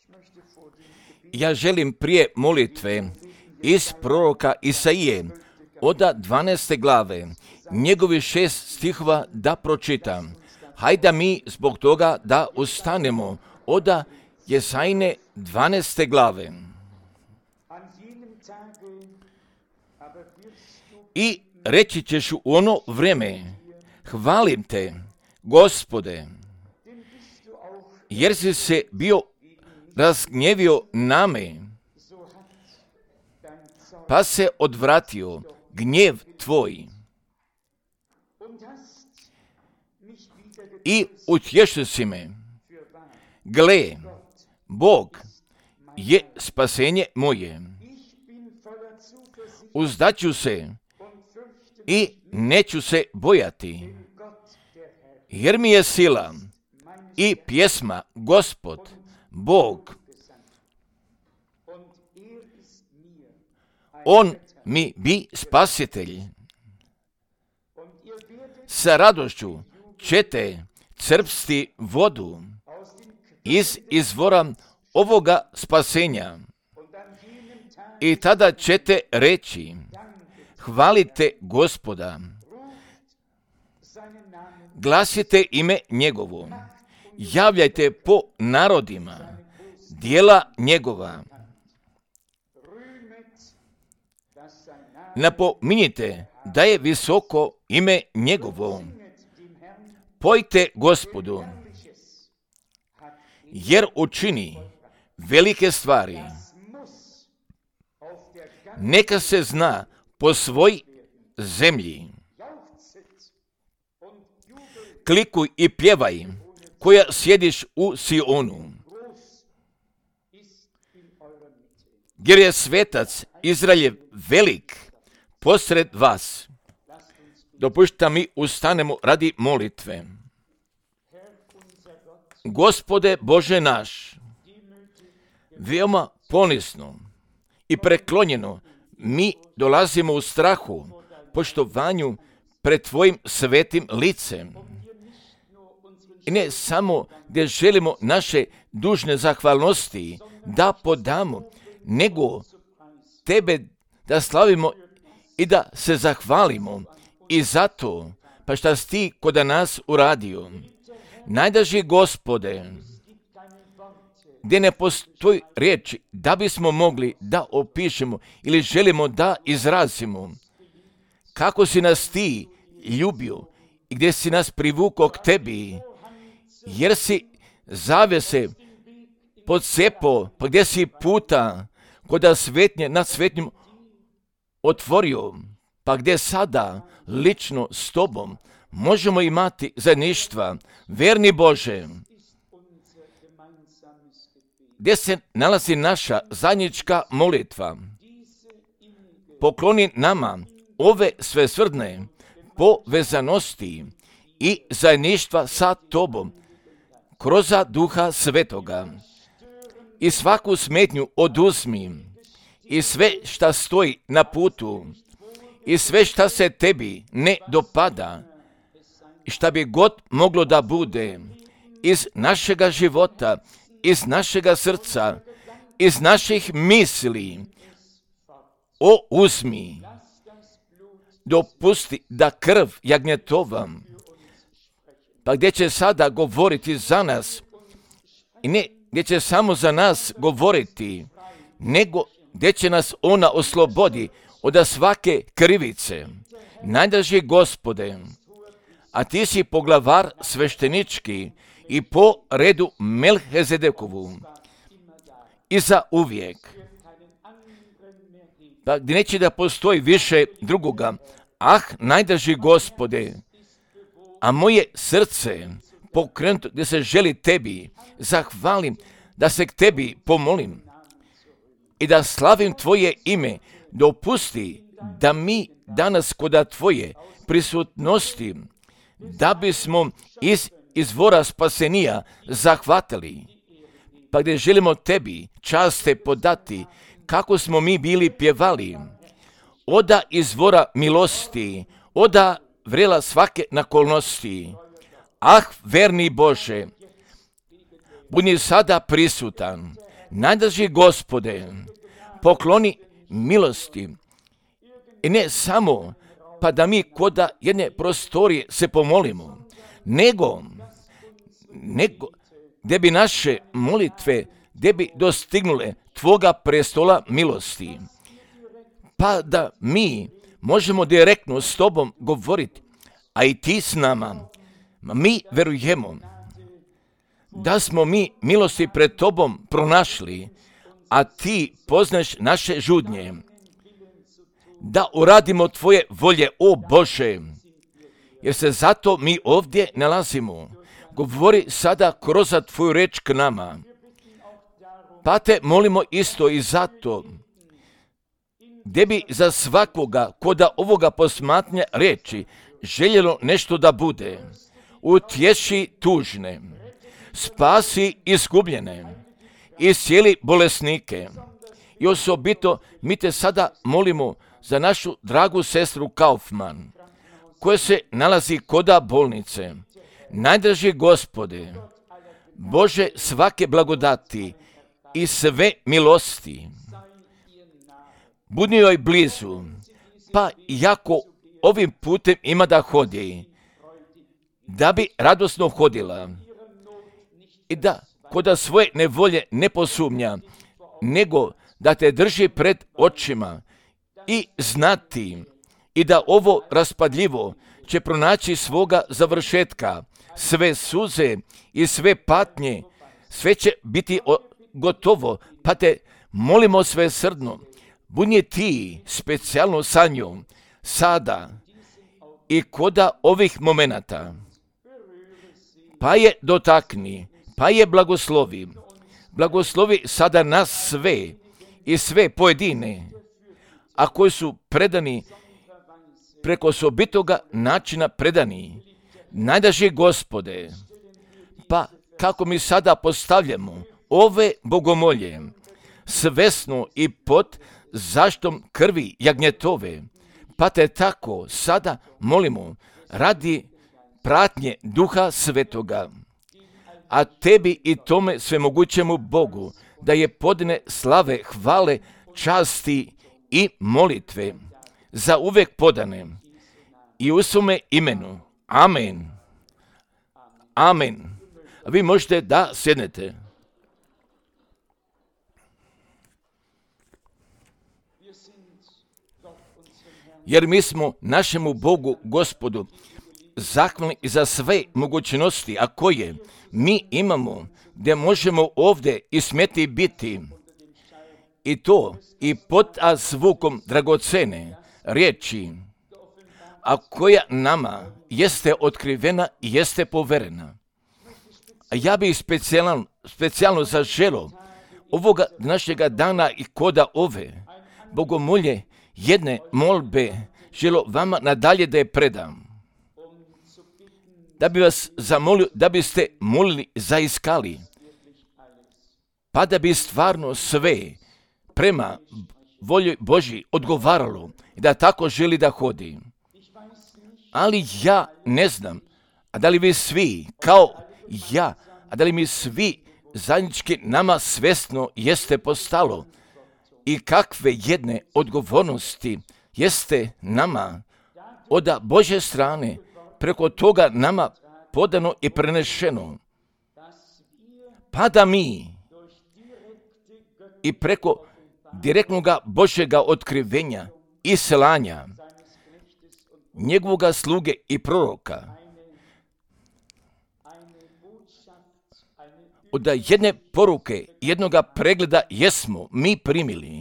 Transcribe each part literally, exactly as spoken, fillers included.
Ja želim prije molitve iz proroka Isaije, oda dvanaeste glave, njegovi šest stihova da pročitam. Hajde mi zbog toga da ustanemo, oda Jesajine dvanaeste glave. I reći ćeš u ono vreme, hvalim te, Gospode, jer si se bio razgnjevio na me, pa se odvratio gnjev tvoj i utješio si me. Gle, Bog je spasenje moje. Uzdaću se i neću se bojati, jer mi je sila i pjesma Gospod, Bog. On mi bi spasitelj. Sa radošću ćete crpsti vodu iz izvora ovoga spasenja. I tada ćete reći, hvalite Gospoda, glasite ime njegovo, javljajte po narodima djela njegova. Napominjite da je visoko ime njegovo. Pojte Gospodu, jer učini velike stvari. Neka se zna po svoj zemlji. Klikuj i pjevaj, koja sjediš u Sionu, jer je svetac Izraeljev velik posred vas. Dopušta mi ustanemo radi molitve. Gospode Bože naš, veoma ponisno i preklonjeno mi dolazimo u strahu, poštovanju pred Tvojim svetim licem. I ne samo gdje želimo naše dužne zahvalnosti da podamo, nego Tebe da slavimo i da se zahvalimo. I zato, pa šta si Ti kod nas uradio. Najdraži Gospode, gdje ne postoji riječi da bismo mogli da opišemo ili želimo da izrazimo kako si nas Ti ljubio i gdje si nas privukao k Tebi, jer si zavjese podsepo, pa gdje si puta koda svetnje nad svetnjim otvorio, pa gdje sada lično s Tobom možemo imati zajedništva. Verni Bože, gdje se nalazi naša zajednička molitva, pokloni nama ove svesrdne povezanosti i zajedništva sa Tobom kroz Duha Svetoga. I svaku smetnju oduzmi i sve šta stoji na putu i sve šta se Tebi ne dopada i šta bi god moglo da bude iz našega života, iz našega srca, iz naših misli, o uzmi, dopusti da krv jagnjetova, pa gdje će sada govoriti za nas, i ne gdje će samo za nas govoriti, nego gdje će nas ona oslobodi od svake krivice. Najdraži Gospode, a Ti si poglavar sveštenički i po redu Melchizedekovu i za uvijek. Pa gdje neće da postoji više drugoga. Ah, najdraži Gospode, a moje srce pokrenuto gdje se želi Tebi, zahvalim da se k Tebi pomolim i da slavim Tvoje ime. Dopusti da mi danas koda Tvoje prisutnosti, da bismo iz izvora spasenija zahvatili, pa gdje želimo Tebi časte podati, kako smo mi bili pjevali, oda izvora milosti, oda vrela svake nakolnosti. Ah, verni Bože, budi sada prisutan, Najdraži Gospode, pokloni milosti i ne samo pa da mi kod jedne prostorije se pomolimo, nego, nego gdje bi naše molitve, gdje bi dostignule Tvoga prestola milosti, pa da mi možemo direktno s Tobom govoriti, a i Ti s nama. Mi verujemo da smo mi milosti pred Tobom pronašli, a Ti poznaš naše žudnje, da uradimo Tvoje volje, o Bože, jer se zato mi ovdje nalazimo. Govori sada kroz Tvoju reč k nama. Pa Te molimo isto i zato, gdje bi za svakoga koda ovoga posmatranja reči željelo nešto da bude, utješi tužne, spasi izgubljene, iscijeli bolesnike. I osobito mi Te sada molimo za našu dragu sestru Kaufman, koja se nalazi koda bolnice. Najdraži Gospode, Bože svake blagodati i sve milosti, budi joj blizu, pa iako ovim putem ima da hodi, da bi radosno hodila i da koda svoje nevolje ne posumnja, nego da Te drži pred očima i znati i da ovo raspadljivo će pronaći svoga završetka. Sve suze i sve patnje, sve će biti gotovo, pa Te molimo svesrdno, budi Ti specijalno sa njom, sada i koda ovih momenata, pa je dotakni, pa je blagoslovi, blagoslovi sada nas sve i sve pojedine, a koji su predani preko osobitoga načina predani. Najdraži Gospode, pa kako mi sada postavljamo ove bogomolje, svesno i pod zaštom krvi jagnjetove, pa Te tako sada molimo radi pratnje Duha Svetoga, a Tebi i tome svemogućemu Bogu da je podne slave, hvale, časti i molitve za uvek podane i u svome imenu. Amen. Amen. Vi možete da sjednete. Jer mi smo našemu Bogu, Gospodu, zahvalni za sve mogućnosti, a koje mi imamo, gdje možemo ovdje i smjeti biti. I to i pod zvukom dragocene riječi, a koja nama jeste otkrivena i jeste poverena. A ja bih specijalno, specijalno zaželo ovoga današnjega dana i koda ove bogomolje jedne molbe želo vama nadalje da je predam. Da bi vas zamolio, da biste molili za iskali, pa da bi stvarno sve prema volji Božji odgovaralo i da tako želi da hodi. Ali ja ne znam, a da li vi svi, kao ja, a da li mi svi zajednički nama svesno jeste postalo i kakve jedne odgovornosti jeste nama od Božje strane preko toga nama podano i prenešeno, pa da mi i preko direktnoga Božjega otkrivenja i selanja njegovoga sluge i proroka od jedne poruke, jednoga pregleda jesmo mi primili,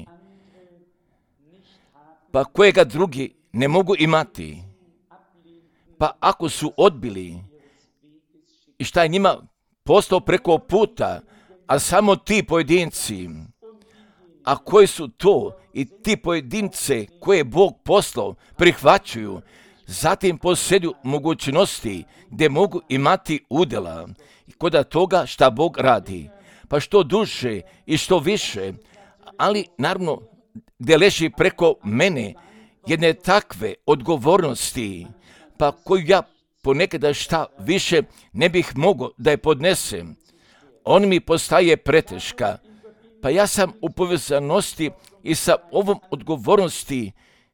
pa kojega drugi ne mogu imati. Pa ako su odbili i šta je njima postao preko puta, a samo ti pojedinci, a koji su to i ti pojedince koje je Bog poslao prihvaćaju, zatim posjeduju mogućnosti gdje mogu imati udjela i kod toga šta Bog radi. Pa što duže i što više, ali naravno gdje leži preko mene jedne takve odgovornosti, pa koju ja ponekada šta više ne bih mogao da je podnesem. On mi postaje preteška, Pa ja sam u povezanosti i sa ovom odgovornosti.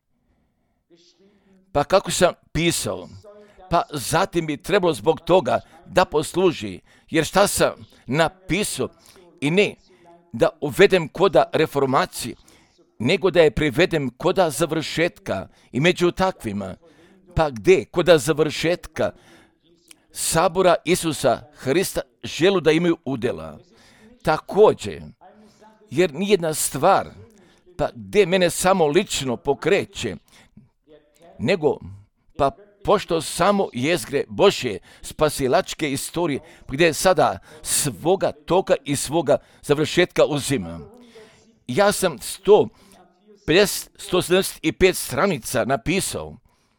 Pa kako sam pisao? Pa zatim bi trebalo zbog toga da posluži. Jer šta sam napisao? I ne da uvedem koda reformacije, nego da je privedem koda završetka. I među takvima, pa gdje koda završetka sabora Isusa Hrista želu da imaju udjela. Također, jer nijedna stvar, pa gdje mene samo lično pokreće, nego pa pošto samo jezgre Božje spasilačke istorije, gdje sada svoga toka i svoga završetka uzima. Ja sam sto pedeset, sto sedamdeset pet stranica napisao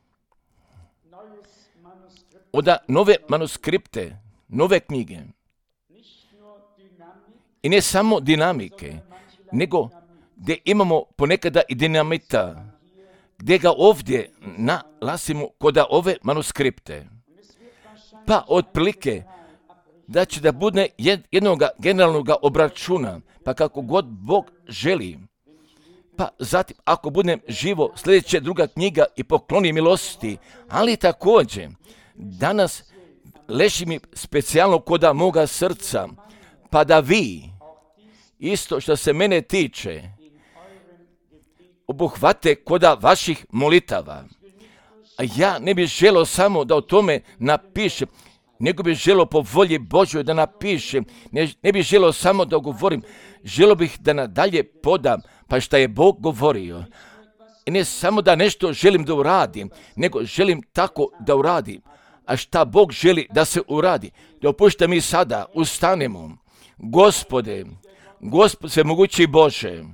od nove manuskripte, nove knjige. I ne samo dinamike, nego gdje imamo ponekada i dinamita, gdje ga ovdje nalazimo kod ove manuskripte. Pa otprilike da će da bude jednog generalnog obračuna, pa kako god Bog želi. Pa zatim, ako budem živo, sljedeća druga knjiga i pokloni milosti, ali također, danas leži mi specijalno koda moga srca, pa da vi, isto što se mene tiče, obuhvate koda vaših molitava. A ja ne bih želio samo da o tome napišem, nego bih želio po volji Božjoj da napišem, ne, ne bih želio samo da govorim, želio bih da nadalje podam, pa šta je Bog govorio. I ne samo da nešto želim da uradim, nego želim tako da uradim. A šta Bog želi da se uradi? Dopušta mi sada ustanemo. Gospode, Gospod svemogući Bože,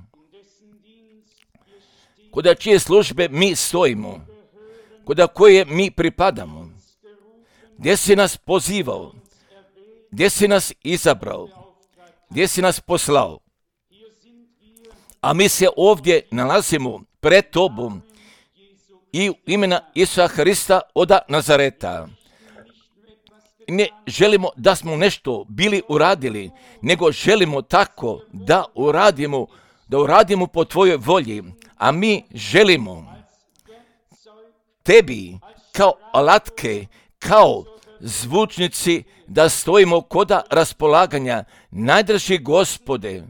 kod čije službe mi stojimo, kod koje mi pripadamo, gdje si nas pozivao, gdje si nas izabrao, gdje si nas poslao. A mi se ovdje nalazimo pred tobom i u imena Isusa Hrista od Nazareta. Ne želimo da smo nešto bili uradili, nego želimo tako da uradimo, da uradimo po tvojoj volji. A mi želimo tebi kao alatke, kao zvučnici da stojimo koda raspolaganja. Najdraži Gospode,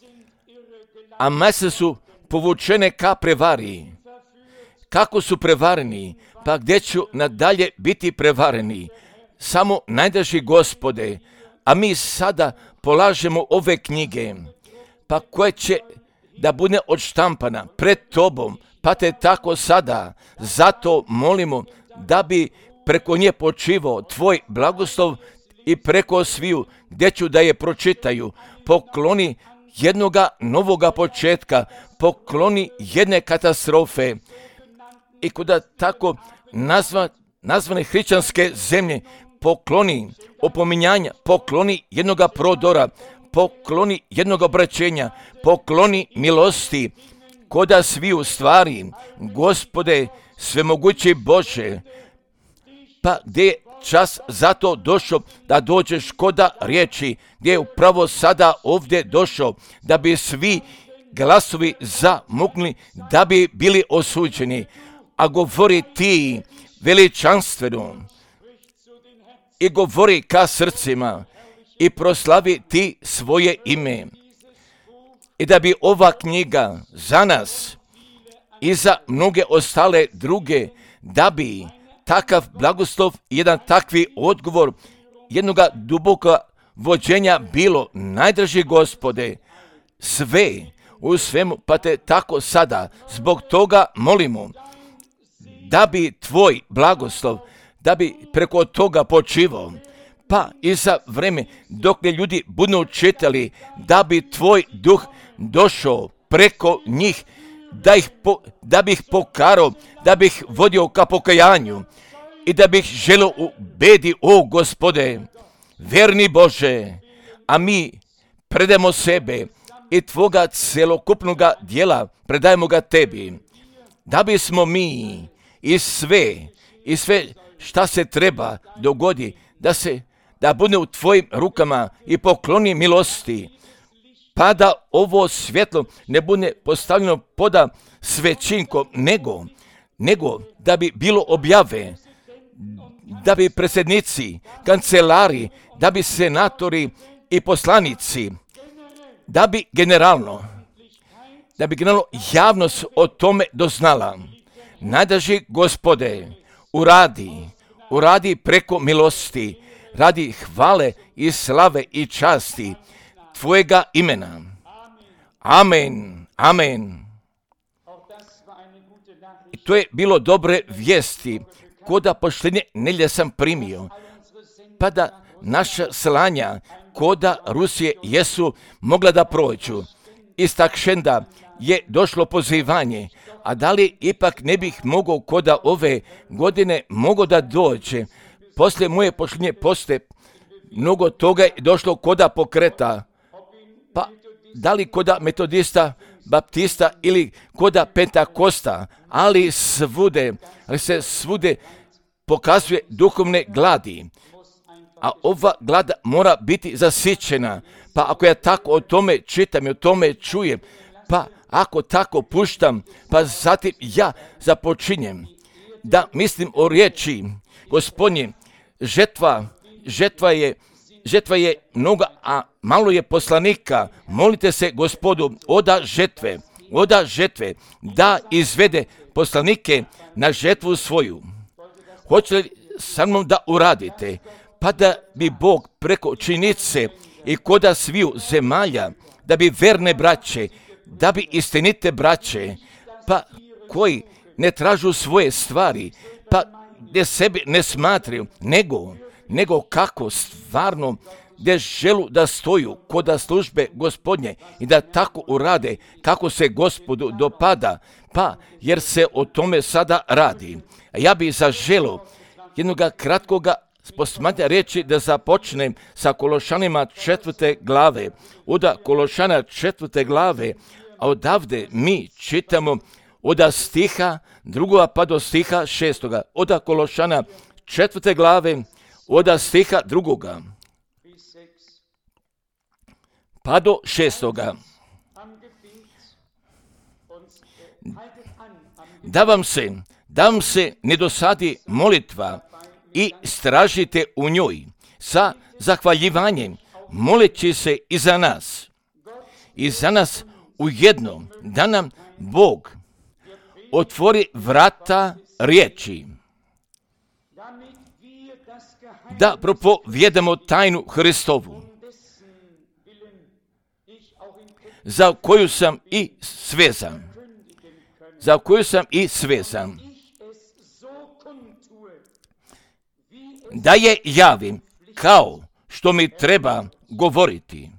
a mase su povučene ka prevari. Kako su prevareni, pa gdje ću nadalje biti prevareni? Samo najdraži Gospode, a mi sada polažemo ove knjige, pa koje će da bude odštampana pred tobom, pa te tako sada, zato molimo da bi preko nje počivao tvoj blagoslov i preko sviju, gdje ću da je pročitaju. Pokloni jednoga novoga početka, pokloni jedne katastrofe i kuda tako nazva, nazvane hrišćanske zemlje, pokloni opominjanja, pokloni jednoga prodora, pokloni jednog obraćenja, pokloni milosti, koda sviju stvari, Gospode, svemogući Bože, pa gdje je čas zato došao da dođeš koda riječi, gdje je upravo sada ovdje došao, da bi svi glasovi zamukli, da bi bili osuđeni, a govori ti veličanstveno i govori ka srcima i proslavi ti svoje ime. I da bi ova knjiga za nas i za mnoge ostale druge, da bi takav blagoslov, jedan takvi odgovor, jednoga duboka vođenja bilo, najdraži Gospode, sve u svemu, pa te tako sada, zbog toga molimo, da bi tvoj blagoslov, da bi preko toga počivao, pa i za vreme dok ne ljudi budu čitali, da bi tvoj duh došao preko njih, da, ih po, da bi ih pokarao, da bi ih vodio ka pokajanju i da bi ih želio ubedi, o Gospode, verni Bože, a mi predamo sebe i tvoga celokupnoga dijela predajemo ga tebi, da bismo mi i sve, i sve šta se treba dogodi, da se da bude u tvojim rukama i pokloni milosti, pa da ovo svjetlo ne bude postavljeno poda svećinkom, nego, nego da bi bilo objave, da bi predsjednici, kancelari, da bi senatori i poslanici, da bi generalno, da bi generalno javnost o tome doznala. Najdraži Gospode, uradi, uradi preko milosti, radi hvale i slave i časti Tvojega imena. Amen, amen. I to je bilo dobre vijesti, koda poštenje nelje sam primio, pa da naša slanja koda Rusije jesu mogla da prođu. Iz Takšenda je došlo pozivanje, a da li ipak ne bih mogao koda ove godine mogao da dođe. Poslije moje poštenje poste mnogo toga je došlo koda pokreta, pa da li koda metodista, baptista ili koda pentakosta, ali svude, ali se svude pokazuje duhovne gladi, a ova glada mora biti zasićena. Pa ako ja tako o tome čitam i o tome čujem, pa ako tako puštam, pa zatim ja započinjem da mislim o riječi Gospodnje, žetva, žetva je, žetva je mnoga, a malo je poslanika. Molite se Gospodu oda žetve, oda žetve, da izvede poslanike na žetvu svoju. Hoće li sa mnom da uradite, pa da bi Bog preko činice i koda sviju zemalja, da bi verne braće, da bi istinite braće, pa koji ne tražu svoje stvari, pa gdje sebi ne smatraju, nego, nego kako stvarno gdje želu da stoju koda službe Gospodnje i da tako urade kako se Gospodu dopada, pa jer se o tome sada radi. A ja bih zaželio jednoga kratkoga posmatranja reći da započnem sa Kološanima četvrte glave. Oda Kološana četvrte glave, a odavde mi čitamo oda stiha drugoga pa do stiha šestoga. Oda Kološana četvrte glave, oda stiha drugoga pa do šestoga. Da vam se, da vam se ne dosadi molitva i stražite u njoj sa zahvaljivanjem, moleći se i za nas. I za nas ujedno da nam Bog otvori vrata riječi, da propovijedamo tajnu Hristovu, za koju sam i svezan, za koju sam i svezan, da je javim kao što mi treba govoriti.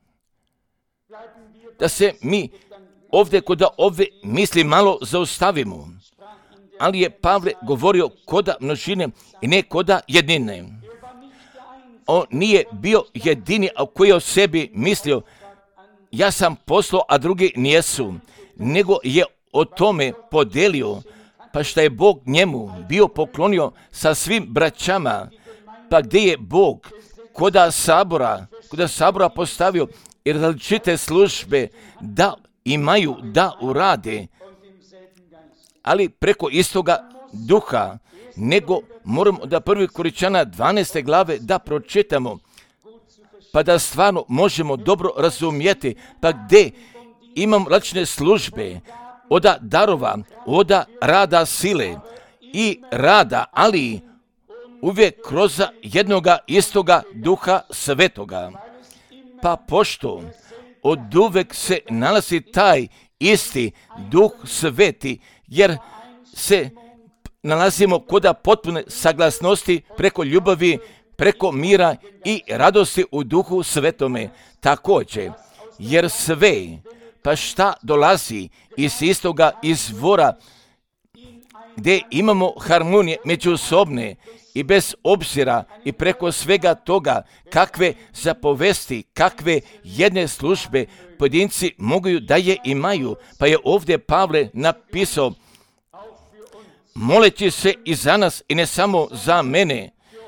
Da se mi ovdje kod ove misli malo zaustavimo, ali je Pavle govorio koda množine i ne koda jednine. On nije bio jedini, a koji je o sebi mislio, ja sam poslao, a drugi nijesu, nego je o tome podelio, pa što je Bog njemu bio poklonio sa svim braćama, pa gdje je Bog koda sabora, koda sabora postavio i različite službe da imaju, da urade, ali preko istoga duha, nego moramo da prvi Koričana dvanaeste glave da pročitamo, pa da stvarno možemo dobro razumjeti, pa gdje imamo različite službe, oda darova, oda rada sile i rada, ali uvijek kroz jednoga istoga duha svetoga. Pa pošto od uvek se nalazi taj isti duh sveti, jer se nalazimo koda potpune saglasnosti preko ljubavi, preko mira i radosti u duhu svetome. Također, jer sve, pa šta dolazi iz istoga izvora, gdje imamo harmonije međusobne i bez obzira i preko svega toga kakve zapovesti, kakve jedne službe pojedinci mogu da je imaju. Pa je ovdje Pavle napisao, moleći se i za nas i ne samo za mene,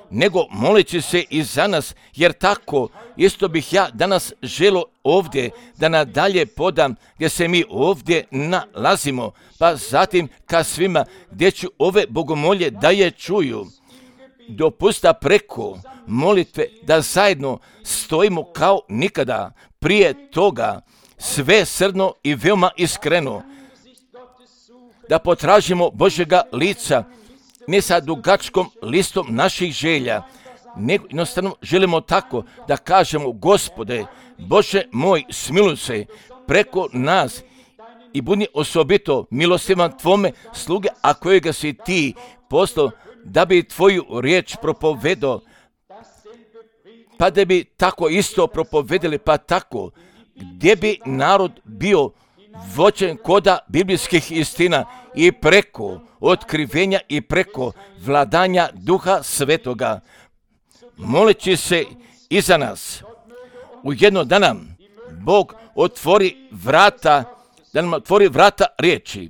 nego moleći se i za nas, jer tako isto bih ja danas želio ovdje da nadalje podam gdje se mi ovdje nalazimo, pa zatim ka svima gdje ću ove bogomolje da je čuju. Dopusta preko molitve da zajedno stojimo kao nikada prije toga, sve srdno i veoma iskreno, da potražimo Božjega lica, ne sa dugačkom listom naših želja, nego jednostavno želimo tako da kažemo: Gospode, Bože moj, smiluj se preko nas i budi osobito milostivan Tvome sluge, a kojega si Ti poslao da bi Tvoju riječ propovedao, pa da bi tako isto propovedali, pa tako gdje bi narod bio vođen koda biblijskih istina i preko otkrivenja i preko vladanja Duha Svetoga, moleći se i za nas. U jedno da nam Bog otvori vrata, da nam otvori vrata riječi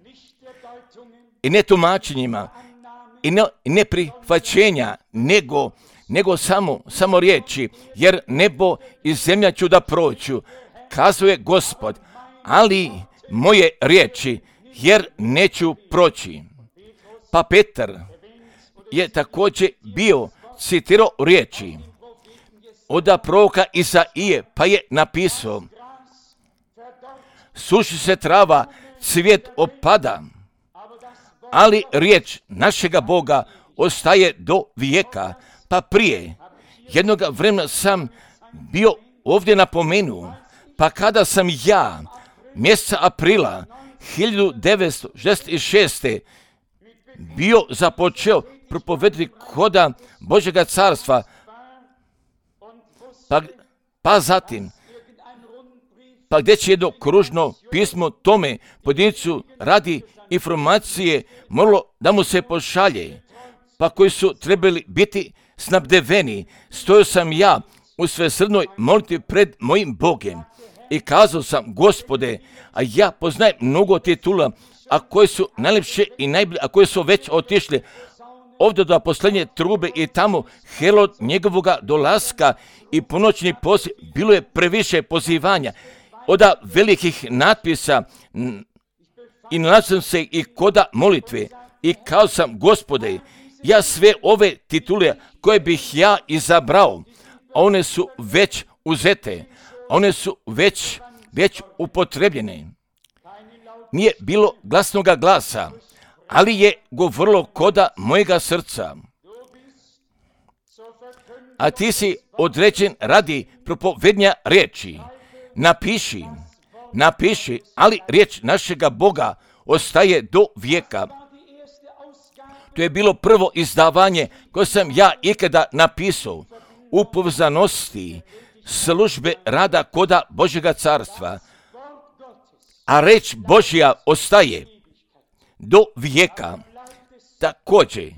i ne tumačenjima i ne, ne prihvaćenja, nego, nego samo, samo riječi, jer nebo i zemlja ću da proću, kazuje Gospod, ali moje riječi, jer neću proći. Pa Petar je također bio citirao riječi od proroka Isaije, pa je napisao: suši se trava, cvijet opada, ali riječ našega Boga ostaje do vijeka. Pa prije jednoga vremena sam bio ovdje napomenuo, pa kada sam ja mjeseca aprila hiljadu devetsto šezdeset šeste bio započeo propovedati koda Božjega carstva, pa, pa zatim, pa gdje će jedno kružno pismo tome pojedincu radi informacije moralo da mu se pošalje, pa koji su trebali biti snabdeveni, stojao sam ja u svesrdnoj molitvi pred mojim Bogem i kazao sam: Gospode, a ja poznajem mnogo titula, a koje su najljepše i najbolje, a koje su već otišli ovdje do posljednje trube i tamo herod njegovoga dolaska i ponoćni poziv, bilo je previše pozivanja od velikih natpisa i nalazim se i koda molitve i kao sam: Gospode, ja sve ove titule koje bih ja izabrao, a one su već uzete, one su već, već upotrebljene. Nije bilo glasnoga glasa, ali je govorilo koda mojega srca. A ti si određen radi propovednja riječi. Napiši, napiši, ali riječ našega Boga ostaje do vijeka. To je bilo prvo izdavanje koje sam ja ikada napisao u povezanosti službe rada koda Božjega carstva. A reč Božja ostaje do vijeka. Također,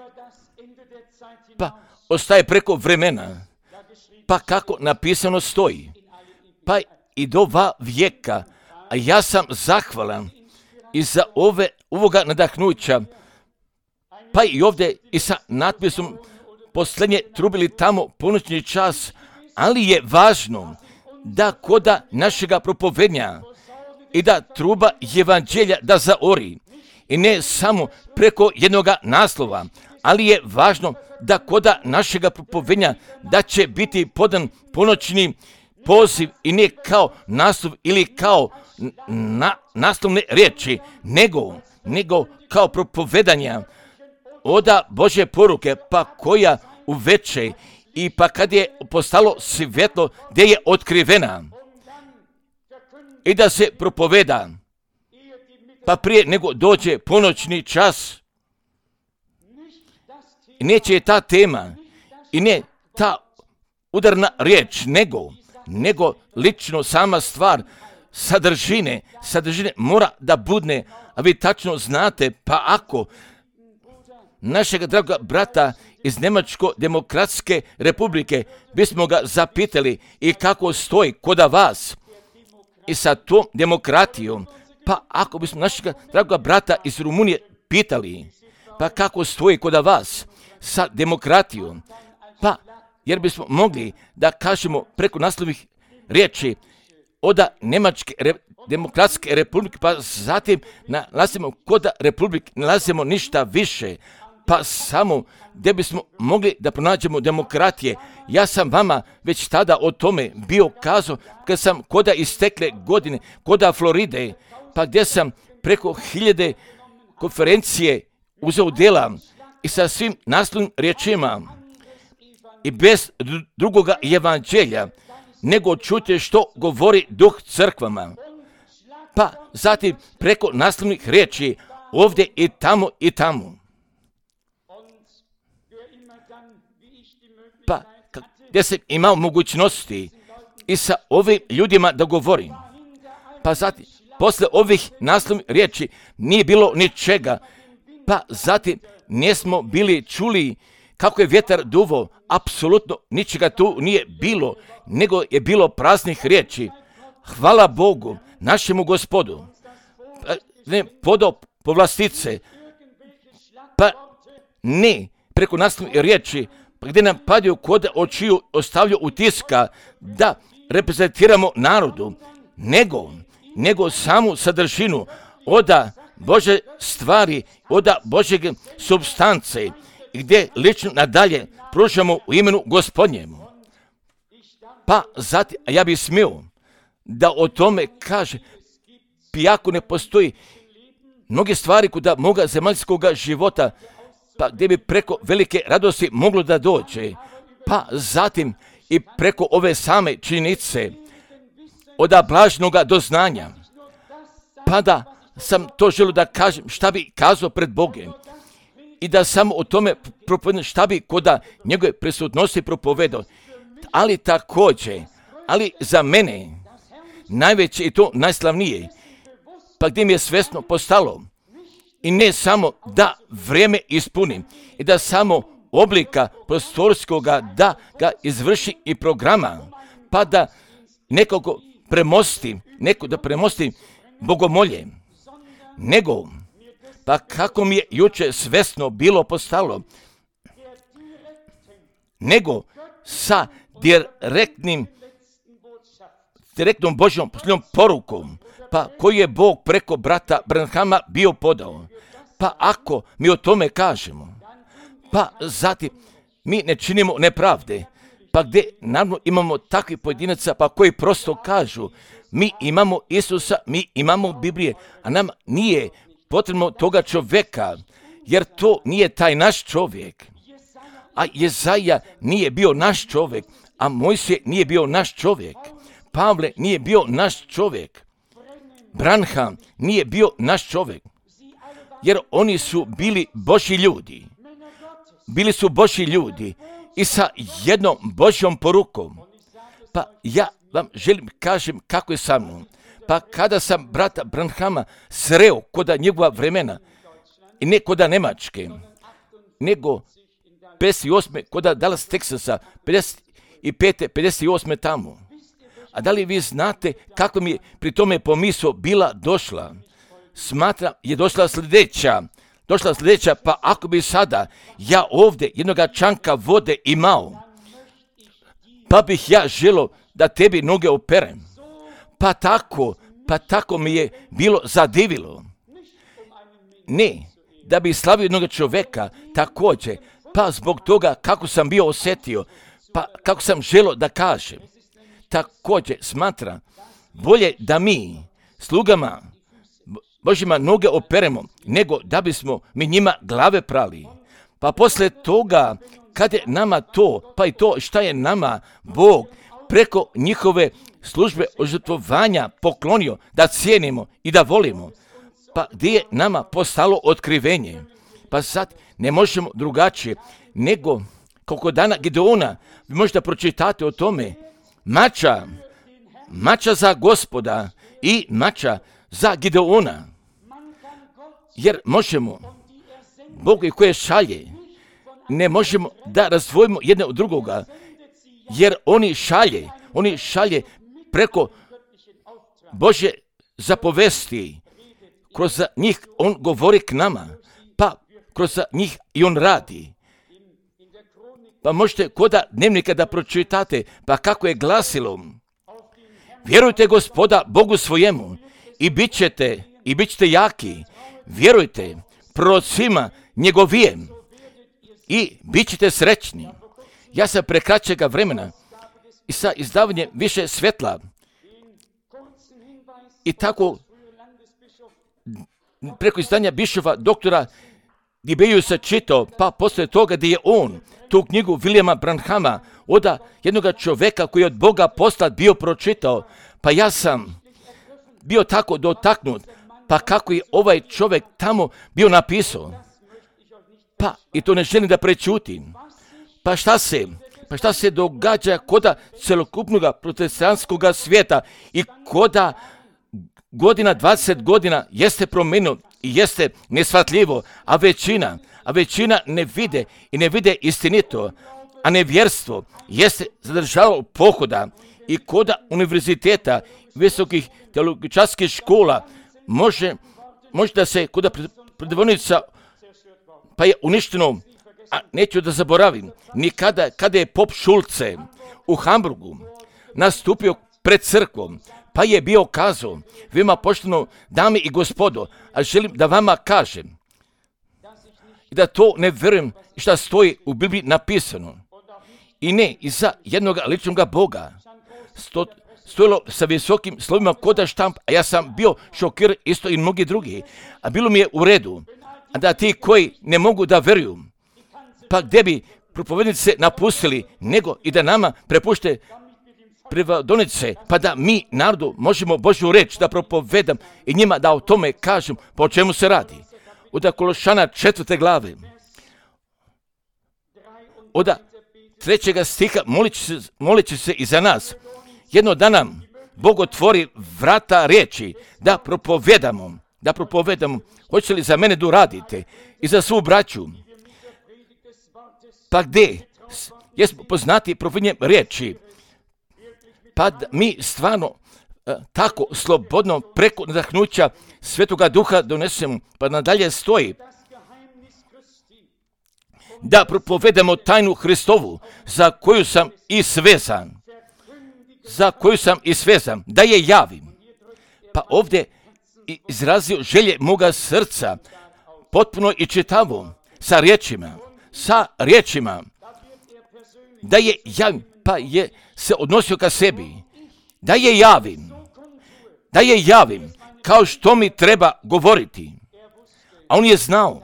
pa ostaje preko vremena, pa kako napisano stoji, pa i do va vijeka. A ja sam zahvalan i za ove, ovoga nadahnuća, pa i ovdje i sa natpisom posljednje trubili tamo ponoćni čas, ali je važno da koda našega propovednja i da truba evanđelja da zaori. I ne samo preko jednoga naslova, ali je važno da koda našega propovednja da će biti podan ponoćni poziv i ne kao naslov ili kao na, naslovne riječi, nego, nego kao propovedanja oda Božje poruke, pa koja uveče i pa kad je postalo svjetlo gdje je otkrivena i da se propoveda, pa prije nego dođe ponoćni čas. Neće ta tema i ne ta udarna riječ, nego, nego lično sama stvar sadržine, sadržine mora da budne, a vi tačno znate, pa ako našega draga brata iz Njemačko-demokratske republike bismo ga zapitali i kako stoji koda vas i sa tom demokratijom, pa ako bismo našega draga brata iz Rumunije pitali, pa kako stoji koda vas sa demokratijom. Pa, jer bismo mogli da kažemo preko naslovnih riječi od Njemačke re, demokratske republike, pa zatim nalazimo kod republike, nalazimo ništa više, pa samo gdje bismo mogli da pronađemo demokratije. Ja sam vama već tada o tome bio kazao kad sam koda istekle godine, koda Floride, pa gdje sam preko hiljade konferencije uzeo dela i sa svim naslovnim riječima i bez drugoga evanđelja, nego čujte što govori Duh crkvama. Pa zatim preko naslovnih riječi ovdje i tamo i tamo. Pa gdje sam imao mogućnosti i sa ovim ljudima da govorim. Pa zatim, posle ovih naslovnih riječi nije bilo ničega. Pa zatim nismo bili čuli kako je vjetar duvo, apsolutno ničega tu nije bilo, nego je bilo praznih riječi. Hvala Bogu, našemu Gospodu. Pa, ne podao povlastice, pa ne preko naslovnih riječi, pa gdje nam padaju kod očiju ostavljaju utiska da reprezentiramo narodu, nego, nego samu sadržinu oda Bože stvari, oda Božeg substance, gdje lično nadalje pružamo u imenu Gospodnjemu. Pa zatim, a ja bih smio da o tome kaže, pijako ne postoji mnoge stvari kuda moga zemaljskog života, pa gdje bi preko velike radosti moglo da dođe, pa zatim i preko ove same činjenice od blažnoga doznanja, pa da sam to želio da kažem šta bi kazao pred Bogom i da samo o tome propovedam šta bi koda njegove prisutnosti propovedao, ali također, ali za mene najveće i to najslavnije, pa gdje mi je svjesno postalo i ne samo da vrijeme ispunim i da samo oblika prostorskoga da ga izvrši i programa, pa da nekoga premostim, neko da premostim bogomolje, nego, pa kako mi je juče svjesno bilo postalo, nego sa direktnim, direktnom Božjom posljednjom porukom, pa koji je Bog preko brata Branhama bio podao. Pa ako mi o tome kažemo, pa zatim mi ne činimo nepravde, pa gdje naravno imamo takvi pojedinaca pa koji prosto kažu mi imamo Isusa, mi imamo Biblije, a nam nije potrebno toga čovjeka, jer to nije taj naš čovjek. A Jezaja nije bio naš čovjek, a Mojsije nije bio naš čovjek, Pavle nije bio naš čovjek, Branham nije bio naš čovjek, jer oni su bili Božji ljudi. Bili su Božji ljudi i sa jednom Božjom porukom. Pa ja vam želim kažem kako je sa mnom. Pa kada sam brata Branhama sreo koda njegova vremena, i ne koda Nemačke, nego pedeset osme koda Dallas, Teksasa, pedeset pete, pedeset osme tamo. A da li vi znate kako mi je pri tome pomisao bila došla? Smatra je došla sljedeća. Došla sljedeća, pa ako bi sada ja ovdje jednoga čanka vode imao, pa bih ja želo da tebi noge operem. Pa tako, pa tako mi je bilo zadivilo. Ne, da bi slavio jednog čovjeka također, pa zbog toga kako sam bio osjetio, pa kako sam želo da kažem. Također smatra bolje da mi slugama Božjima noge operemo, nego da bismo mi njima glave prali. Pa poslije toga, kad je nama to, pa i to šta je nama Bog preko njihove službe ožrtvovanja poklonio da cijenimo i da volimo, pa gdje je nama postalo otkrivenje. Pa sad ne možemo drugačije, nego kako dana Gideona, vi možete pročitati o tome, mača, mača za Gospoda i mača za Gideona. Jer možemo, Bogu koje šalje, ne možemo da razdvojimo jedne od drugoga, jer oni šalje, oni šalje preko Božje zapovesti, kroz njih on govori k nama, pa kroz njih i on radi. Pa možete koda dnevnika da pročitate, pa kako je glasilo. Vjerujte Gospoda Bogu svojemu i bit ćete, i bit ćete jaki. Vjerujte prorocima njegovijem i bit ćete srećni. Ja sam pre kraćega vremena i sa izdavanjem više svjetla i tako preko izdanja bišova doktora Dibejusa čitao, pa poslije toga gdje je on tu knjigu Williama Branhama od jednog čovjeka koji je od Boga poslat bio pročitao, pa ja sam bio tako dotaknut, pa kako je ovaj čovjek tamo bio napisao. Pa i to ne želim da prečutim. Pa šta se, pa šta se događa koda celokupnog protestantskog svijeta i koda godina, dvadeset godina jeste promenio i jeste neshvatljivo, a većina, a većina ne vide i ne vide istinito, a nevjerstvo jeste zadržalo pohoda i koda univerziteta, visokih teoloških škola može, može da se koda predavonica pa je uništeno, a neću da zaboravim, nikada kada je pop Šulce u Hamburgu nastupio pred crkvom, pa je bio kazao, vima pošteno dame i gospodo, a želim da vama kažem i da to ne vjerujem šta stoji u Bibliji napisano. I ne iza jednog ličnog Boga sto, stojilo sa visokim slovima koda štamp, a ja sam bio šokir isto i mnogi drugi, a bilo mi je u redu, a da ti koji ne mogu da vjeruju, pa gdje bi propovednice napustili, nego i da nama prepušte prevodonice, pa da mi narodu možemo Božju reč da propovedam i njima da o tome kažem po čemu se radi. Od Kološana četvrte glave, od trećega stiha, molit će, se, molit će se i za nas. Jedno dana Bog otvori vrata riječi da propovedamo, da propovedamo. Hoće li za mene da uradite i za svu braću? Pa gdje? Jesmo poznati propovednje riječi. Pa mi stvarno e, tako slobodno preko nadahnuća Svetoga Duha donesemo, pa nadalje stoji da propovedemo tajnu Hristovu, za koju sam i svezan, za koju sam i svezan, da je javim. Pa ovdje izrazio želje moga srca, potpuno i čitavo, sa riječima, sa riječima, da je javim, pa je se odnosio ka sebi, da je javim, da je javim, kao što mi treba govoriti. A on je znao,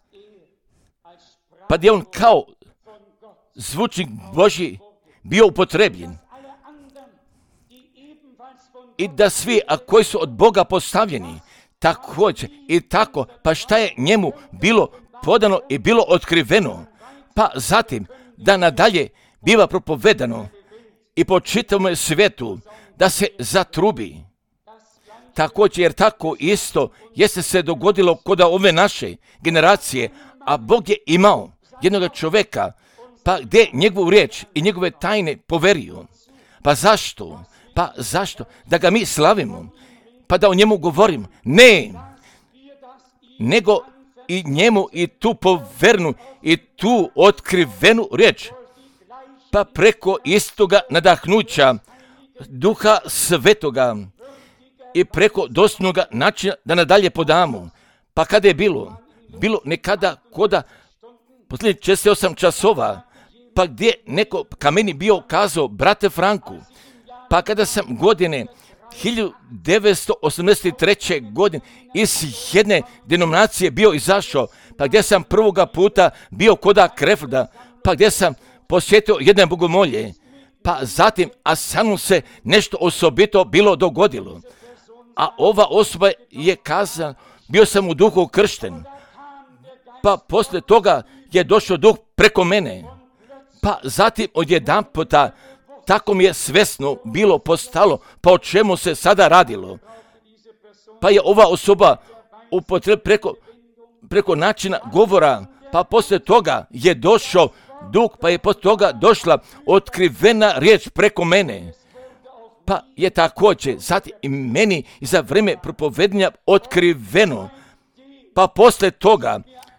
pa da je on kao zvučnik Božji bio upotrebljen. I da svi, a koji su od Boga postavljeni, također i tako, pa šta je njemu bilo podano i bilo otkriveno, pa zatim da nadalje biva propovedano i po čitavom svijetu da se zatrubi. Također, jer tako isto jeste se dogodilo kod ove naše generacije, a Bog je imao jednog čovjeka, pa gdje njegovu riječ i njegove tajne poverio. Pa zašto? Pa zašto? Da ga mi slavimo, pa da o njemu govorim. Ne, nego i njemu i tu povernu i tu otkrivenu riječ, pa preko istoga nadahnuća Duha Svetoga i preko dostojnoga načina da nadalje podamo. Pa kada je bilo? Bilo nekada koda posljednjih šezdeset osam časova, pa gdje neko ka meni bio kazao, brate Franku, pa kada sam godine hiljadu devetsto osamdeset treće. godine iz jedne denominacije bio izašao, pa gdje sam prvoga puta bio koda Kreflda, pa gdje sam posjetio jedne bogomolje, pa zatim, a sa mnom se nešto osobito bilo dogodilo. A ova osoba je kazala, bio sam u duhu kršten, pa poslije toga je došao duh preko mene, pa zatim odjedan puta tako mi je svesno bilo postalo, pa o čemu se sada radilo. Pa je ova osoba upotrebila preko, preko načina govora, pa poslije toga je došao duh, pa je poslije toga došla otkrivena riječ preko mene. Pa je također zatim i meni za vrijeme propovedanja otkriveno. Pa poslije toga, pa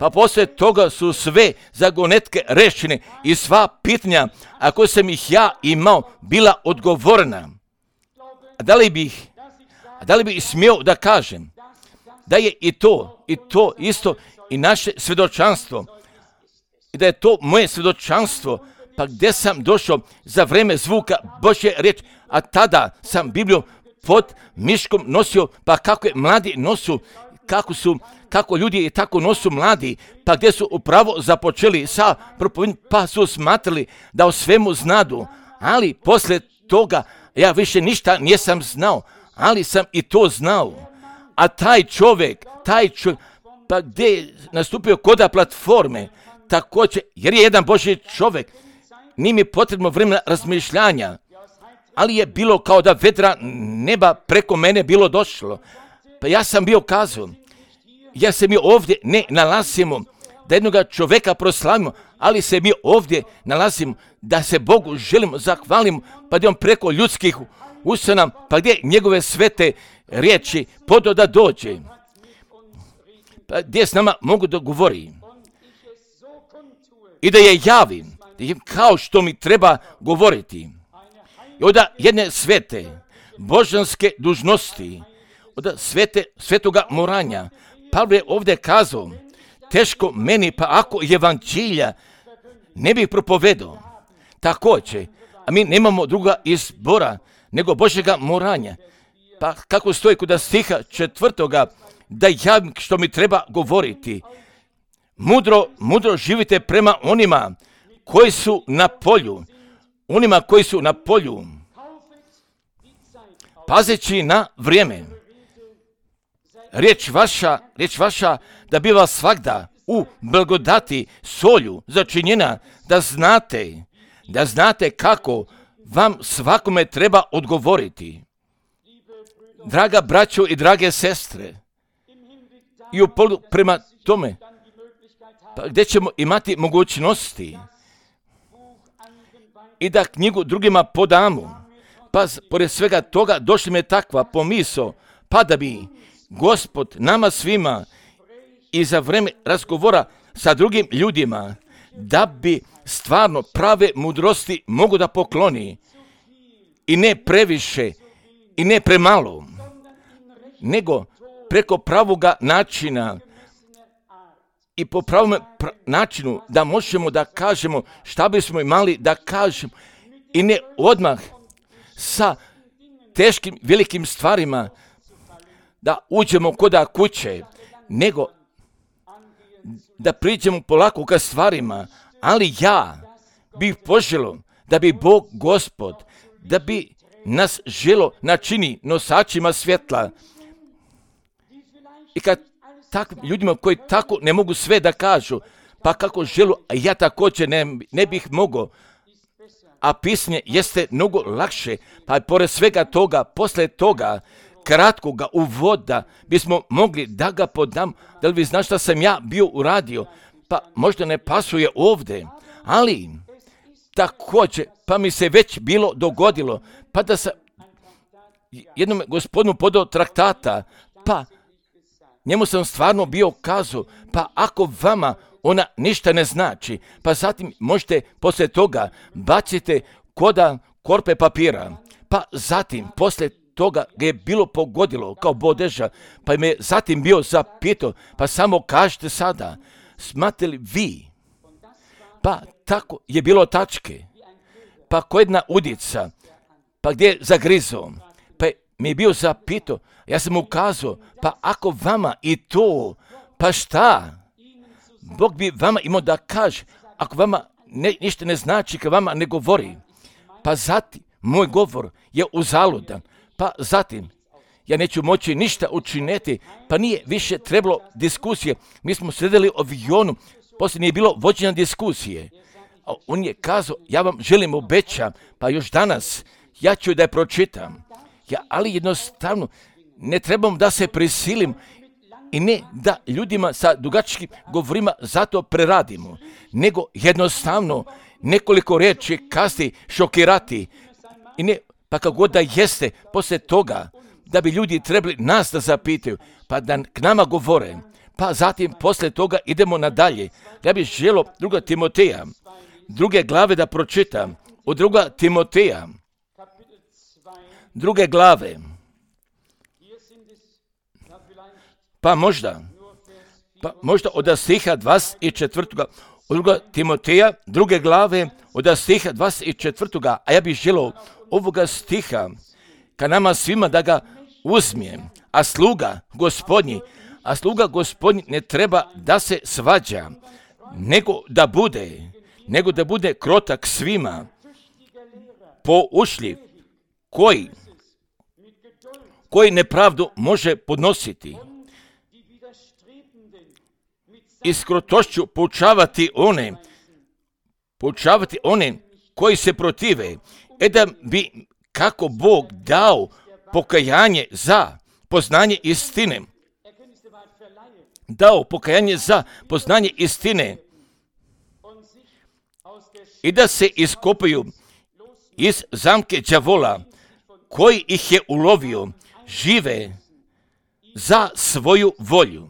pa poslije toga su sve zagonetke rešene i sva pitanja, ako sam ih ja imao, bila odgovorena. A da li bih, a da li bih smio da kažem da je i to, i to isto i naše svjedočanstvo, i da je to moje svjedočanstvo, pa gdje sam došao za vreme zvuka Božje riječi, a tada sam Bibliju pod miškom nosio, pa kako je mladi nosu, kako su, kako ljudi tako nosu mladi, pa gdje su upravo započeli sa propovedom, pa su smatrali da o svemu znadu, ali poslije toga ja više ništa nisam znao, ali sam i to znao. A taj čovjek, taj čovjek, pa gdje je nastupio koda platforme, također, jer je jedan Božji čovjek, nije mi potrebno vremena razmišljanja, ali je bilo kao da vedra neba preko mene bilo došlo. Pa ja sam bio kazao, ja se mi ovdje ne nalazimo da jednoga čovjeka proslavimo, ali se mi ovdje nalazimo da se Bogu želimo, zahvalimo, pa da on preko ljudskih usana, pa gdje njegove svete riječi podo da dođe, pa gdje s nama mogu da govori i da je javim, da je kao što mi treba govoriti. I od jedne svete božanske dužnosti, od svete, svetoga moranja, Pavle je ovdje kazao, teško meni, pa ako evanđelja ne bih propovedao. Također, a mi nemamo druga izbora nego Božjega moranja. Pa kako stoji kod stiha četvrtoga, da javim što mi treba govoriti. Mudro, mudro živite prema onima koji su na polju, onima koji su na polju, pazeći na vrijeme. Riječ vaša, riječ vaša da biva svagda u blagodati solju začinjena, da znate, da znate kako vam svakome treba odgovoriti. Draga braćo i drage sestre, i u polu prema tome, pa gdje ćemo imati mogućnosti i da knjigu drugima podamo, pa pored svega toga došli me takva pomisao, pa da bi Gospod nama svima i za vreme razgovora sa drugim ljudima, da bi stvarno prave mudrosti mogu da pokloni i ne previše i ne premalo, nego preko pravoga načina i po pravom pra- načinu da možemo da kažemo šta bismo imali da kažemo i ne odmah sa teškim velikim stvarima da uđemo koda kuće, nego da priđemo polako ka stvarima, ali ja bih poželio da bi Bog Gospod, da bi nas želo načini nosačima svjetla. I kad takvim ljudima koji tako ne mogu sve da kažu, pa kako želu, a ja također ne, ne bih mogao, a pisanje jeste mnogo lakše, pa pored svega toga, posle toga, kratkoga uvoda, bismo mogli da ga podam, da li vi znaš šta sam ja bio uradio, pa možda ne pasuje ovdje, ali također, pa mi se već bilo dogodilo, pa da sam jednom gospodinu podao traktata, pa njemu sam stvarno bio kazao, pa ako vama ona ništa ne znači, pa zatim možete poslije toga bacite koda korpe papira, pa zatim poslije toga ga je bilo pogodilo kao bodeža, pa me zatim bio zapitao, pa samo kažete sada, smatrate li vi? Pa tako je bilo tačke, pa ko jedna udica, pa gdje je zagrizao, pa mi je bio zapitao, ja sam mu ukazao, pa ako vama i to, pa šta? Bog bi vama imao da kaže, ako vama ne, ništa ne znači, kad vama ne govori, pa zatim moj govor je uzaludan, pa zatim ja neću moći ništa učiniti, pa nije više trebalo diskusije. Mi smo sjedili u avionu, poslije nije bilo vođenja diskusije. A on je kazao, ja vam želim obećam, pa još danas ja ću da je pročitam. Ja, ali jednostavno ne trebam da se prisilim i ne da ljudima sa dugačkim govorima zato preradimo, nego jednostavno nekoliko riječi kasti šokirati i ne, pa kako god da jeste poslije toga da bi ljudi trebali nas da zapitaju, pa da k nama govore, Pa zatim, poslije toga, idemo nadalje. Ja bih želio druga Timoteja, druge glave da pročitam. U druga Timoteja, druge glave. Pa možda, pa možda od stiha dvadeset četvrtog. Od druga Timoteja, druge glave, od stiha dvadeset četvrtog. A ja bih želio ovoga stiha ka nama svima da ga uzmijem. A sluga Gospodnji, a sluga Gospodnji ne treba da se svađa, nego da bude, nego da bude krotak svima, poučljiv, koji, koji nepravdu može podnositi. I s krotošću poučavati one, poučavati one koji se protive, e da bi kako Bog dao pokajanje za poznanje istine, dao pokajanje za poznanje istine i da se iskopaju iz zamke đavola koji ih je ulovio, žive za svoju volju.